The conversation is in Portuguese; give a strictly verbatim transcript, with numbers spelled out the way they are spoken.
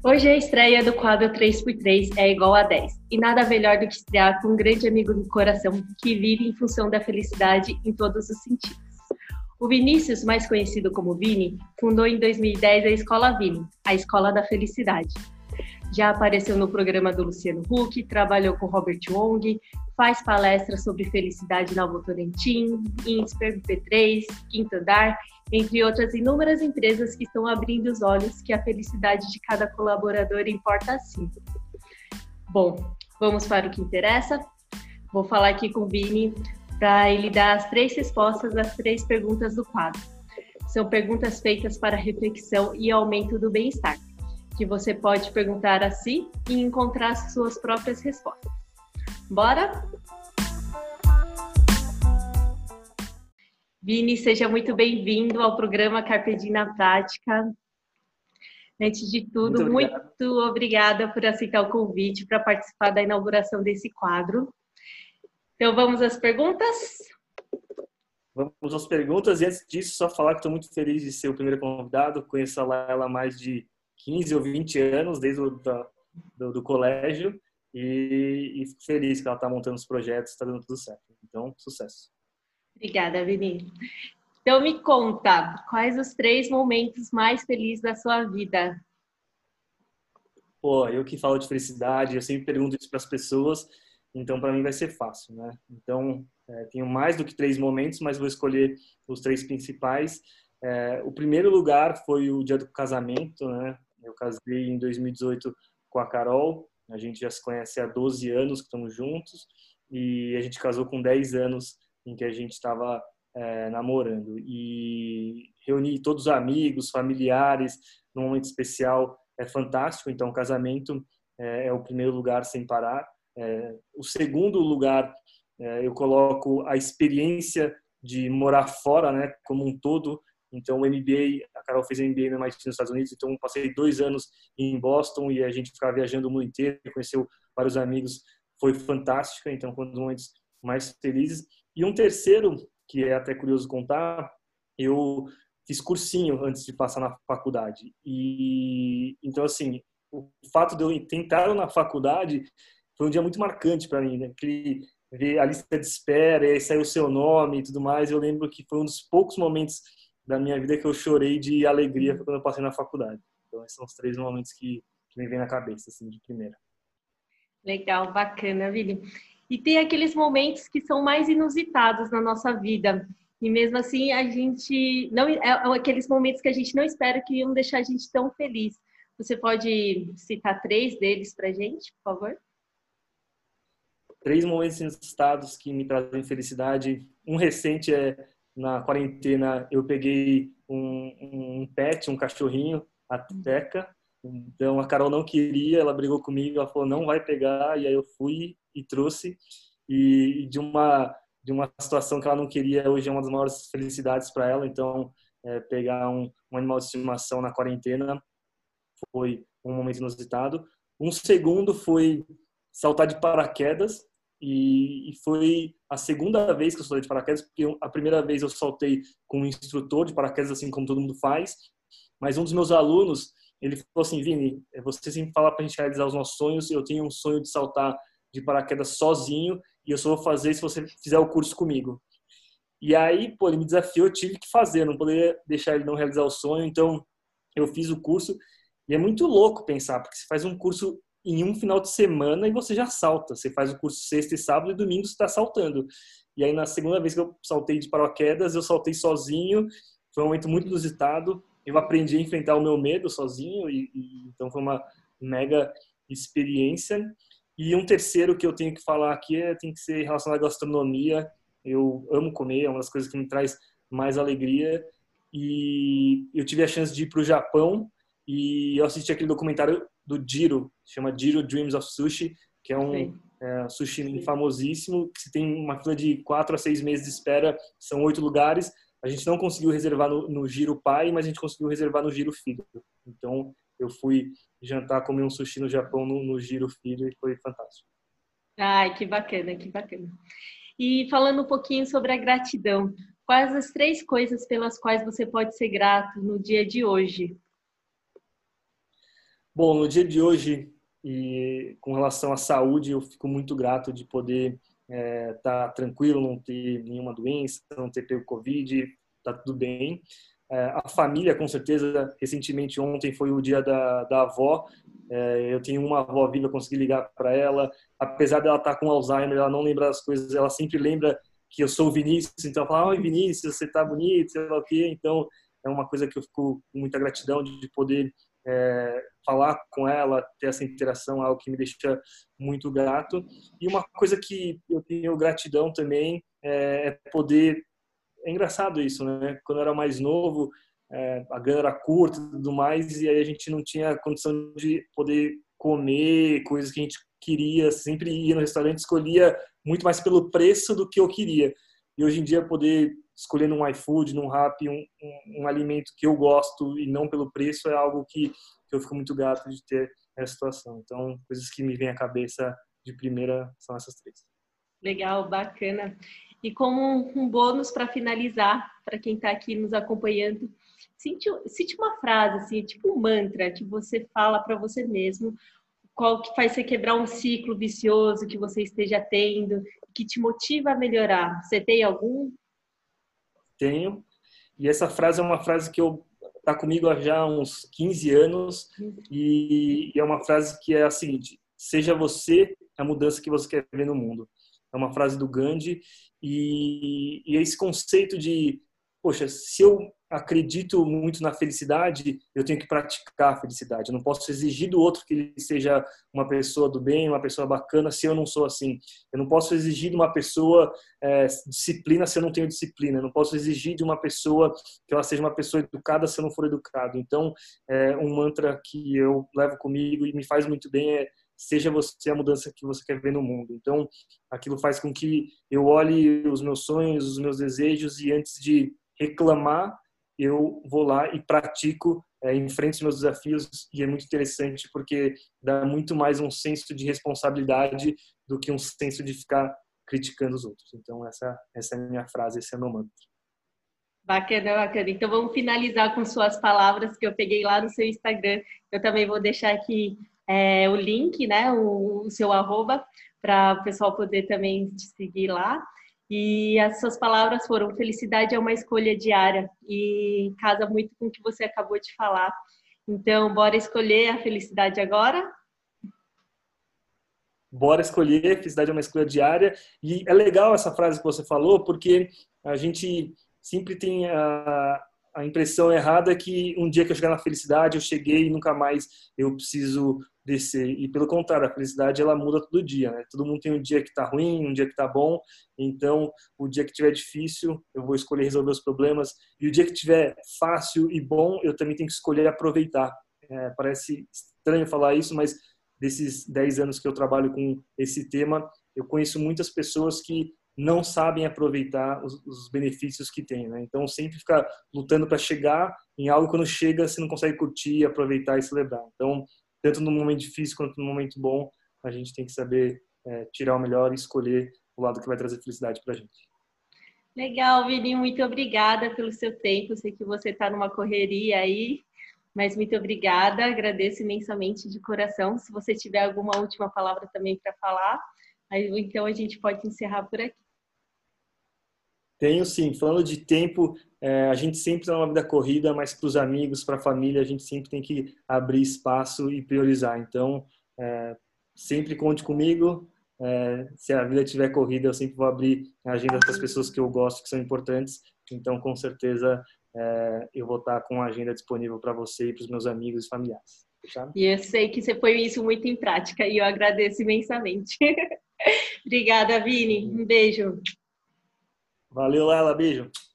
Hoje é a estreia do quadro três por três é igual a dez. E nada melhor do que estrear com um grande amigo do coração que vive em função da felicidade em todos os sentidos. O Vinícius, mais conhecido como Vini, fundou em dois mil e dez a Escola Vini, a Escola da Felicidade. Já apareceu no programa do Luciano Huck, trabalhou com Robert Wong, faz palestras sobre felicidade na Votorantim, Insper, P três, Quinto Andar, entre outras inúmeras empresas que estão abrindo os olhos que a felicidade de cada colaborador importa sim. Bom, vamos para o que interessa. Vou falar aqui com o Vini para ele dar as três respostas às três perguntas do quadro. São perguntas feitas para reflexão e aumento do bem-estar, que você pode perguntar a si e encontrar suas próprias respostas. Bora? Vini, seja muito bem-vindo ao programa Carpe Diem na Prática. Antes de tudo, muito, muito obrigada por aceitar o convite para participar da inauguração desse quadro. Então, vamos às perguntas? Vamos às perguntas. E antes disso, só falar que estou muito feliz de ser o primeiro convidado. Conheço a Laila há mais de quinze ou vinte anos, desde o da, do, do colégio. E, e fico feliz que ela está montando os projetos, está dando tudo certo. Então, sucesso. Obrigada, Vini. Então, me conta, quais os três momentos mais felizes da sua vida? Pô, eu que falo de felicidade, eu sempre pergunto isso para as pessoas, então para mim vai ser fácil, né? Então, é, tenho mais do que três momentos, mas vou escolher os três principais. É, o primeiro lugar foi o dia do casamento, né? Eu casei em dois mil e dezoito com a Carol, a gente já se conhece há doze anos que estamos juntos, e a gente casou com dez anos em que a gente estava é, namorando. E reunir todos os amigos, familiares, num momento especial é fantástico. Então, o casamento é, é o primeiro lugar sem parar. É, o segundo lugar, é, eu coloco a experiência de morar fora, né, como um todo. Então, o M B A, a Carol fez M B A no M I T nos Estados Unidos, então passei dois anos em Boston e a gente ficava viajando o mundo inteiro, conheceu vários amigos, foi fantástica. Então, foi um dos momentos mais felizes. E um terceiro, que é até curioso contar, eu fiz cursinho antes de passar na faculdade. E então, assim, o fato de eu ter entrado na faculdade foi um dia muito marcante para mim, né? Aquele, ver a lista de espera, e aí saiu o seu nome e tudo mais. Eu lembro que foi um dos poucos momentos da minha vida que eu chorei de alegria quando eu passei na faculdade. Então, esses são os três momentos que, que me vêm na cabeça, assim, de primeira. Legal, bacana, Vini. E tem aqueles momentos que são mais inusitados na nossa vida. E mesmo assim, a gente não é aqueles momentos que a gente não espera que iam deixar a gente tão feliz. Você pode citar três deles pra gente, por favor? Três momentos inusitados que me trazem felicidade. Um recente é na quarentena, eu peguei um, um pet, um cachorrinho, a Teca. Então a Carol não queria, ela brigou comigo, ela falou não vai pegar, e aí eu fui e trouxe. E de uma de uma situação que ela não queria, hoje é uma das maiores felicidades para ela. Então é, pegar um, um animal de estimação na quarentena foi um momento inusitado. Um segundo foi saltar de paraquedas, e, e foi a segunda vez que eu saltei de paraquedas, porque a primeira vez eu saltei com um instrutor de paraquedas, assim como todo mundo faz, mas um dos meus alunos, ele falou assim: Vini, você sempre fala para a gente realizar os nossos sonhos, eu tenho um sonho de saltar de paraquedas sozinho, e eu só vou fazer se você fizer o curso comigo. E aí, pô, ele me desafiou, eu tive que fazer, não poderia deixar ele não realizar o sonho, então eu fiz o curso. E é muito louco pensar, porque você faz um curso em um final de semana e você já salta. Você faz o curso sexta e sábado e domingo você está saltando. E aí, na segunda vez que eu saltei de paraquedas, eu saltei sozinho. Foi um momento muito inusitado. Eu aprendi a enfrentar o meu medo sozinho, e, e então foi uma mega experiência. E um terceiro que eu tenho que falar aqui é, tem que ser relacionado à gastronomia. Eu amo comer, é uma das coisas que me traz mais alegria. E eu tive a chance de ir para o Japão, e eu assisti aquele documentário do Jiro, chama Jiro Dreams of Sushi, que é um é, sushi famosíssimo, que se tem uma fila de quatro a seis meses de espera, são oito lugares. A gente não conseguiu reservar no, no Jiro Pai, mas a gente conseguiu reservar no Jiro Filho. Então, eu fui jantar, comer um sushi no Japão, no, no Jiro Filho, e foi fantástico. Ai, que bacana, que bacana. E falando um pouquinho sobre a gratidão, quais as três coisas pelas quais você pode ser grato no dia de hoje? Bom, no dia de hoje, e com relação à saúde, eu fico muito grato de poder estar é, tranquilo, não ter nenhuma doença, não ter pego Covid, tá tudo bem. É, a família, com certeza, recentemente, ontem foi o dia da, da avó. É, eu tenho uma avó viva, eu consegui ligar para ela. Apesar dela estar com Alzheimer, ela não lembra das coisas, ela sempre lembra que eu sou o Vinícius, então ela fala, oi Vinícius, você tá bonito, sei lá o quê. Então, é uma coisa que eu fico com muita gratidão de poder é, falar com ela, ter essa interação, algo que me deixa muito grato. E uma coisa que eu tenho gratidão também é, é poder... É engraçado isso, né? Quando eu era mais novo, é, a grana era curta e tudo mais, e aí a gente não tinha condição de poder comer coisas que a gente queria, sempre ia no restaurante, escolhia muito mais pelo preço do que eu queria. E hoje em dia poder escolher num iFood, num Rappi, um, um, um alimento que eu gosto e não pelo preço é algo que, que eu fico muito grato de ter essa situação. Então, coisas que me vêm à cabeça de primeira são essas três. Legal, bacana. E como um bônus para finalizar, para quem está aqui nos acompanhando, cite, cite uma frase, assim, tipo um mantra que você fala para você mesmo, qual que faz você quebrar um ciclo vicioso que você esteja tendo, que te motiva a melhorar. Você tem algum? Tenho. E essa frase é uma frase que eu tá comigo há já uns quinze anos e, e é uma frase que é a seguinte: seja você a mudança que você quer ver no mundo. É uma frase do Gandhi e, e esse conceito de, poxa, se eu acredito muito na felicidade, eu tenho que praticar a felicidade. Eu não posso exigir do outro que ele seja uma pessoa do bem, uma pessoa bacana, se eu não sou assim. Eu não posso exigir de uma pessoa é, disciplina se eu não tenho disciplina. Eu não posso exigir de uma pessoa que ela seja uma pessoa educada se eu não for educado. Então, é, um mantra que eu levo comigo e me faz muito bem é: seja você a mudança que você quer ver no mundo. Então, aquilo faz com que eu olhe os meus sonhos, os meus desejos e antes de reclamar, eu vou lá e pratico, é, enfrento os meus desafios e é muito interessante porque dá muito mais um senso de responsabilidade do que um senso de ficar criticando os outros. Então, essa, essa é a minha frase, esse é o meu mantra. Bacana, bacana. Então, vamos finalizar com suas palavras que eu peguei lá no seu Instagram. Eu também vou deixar aqui é, o link, né, o, o seu arroba, para o pessoal poder também te seguir lá. E as suas palavras foram: felicidade é uma escolha diária, e casa muito com o que você acabou de falar. Então, bora escolher a felicidade agora? Bora escolher, felicidade é uma escolha diária. E é legal essa frase que você falou, porque a gente sempre tem a, a impressão errada que um dia que eu chegar na felicidade, eu cheguei e nunca mais eu preciso descer. E pelo contrário, a felicidade ela muda todo dia, né? Todo mundo tem um dia que tá ruim, um dia que tá bom. Então, o dia que tiver difícil, eu vou escolher resolver os problemas. E o dia que tiver fácil e bom, eu também tenho que escolher aproveitar. É, parece estranho falar isso, mas desses dez anos que eu trabalho com esse tema, eu conheço muitas pessoas que não sabem aproveitar os, os benefícios que tem, né? Então, sempre ficar lutando para chegar em algo, quando chega, você não consegue curtir, aproveitar e celebrar. Então, tanto no momento difícil quanto no momento bom, a gente tem que saber é, tirar o melhor e escolher o lado que vai trazer felicidade para a gente. Legal, Vini, muito obrigada pelo seu tempo. Eu sei que você está numa correria aí, mas muito obrigada, agradeço imensamente de coração. Se você tiver alguma última palavra também para falar, aí, então a gente pode encerrar por aqui. Tenho sim. Falando de tempo, é, a gente sempre está numa vida corrida, mas para os amigos, para a família, a gente sempre tem que abrir espaço e priorizar. Então, é, sempre conte comigo. É, se a vida tiver corrida, eu sempre vou abrir a agenda das pessoas que eu gosto, que são importantes. Então, com certeza, é, eu vou estar com a agenda disponível para você e para os meus amigos e familiares. Fechado? E eu sei que você põe isso muito em prática e eu agradeço imensamente. Obrigada, Vini. Um beijo. Valeu, Laila. Beijo.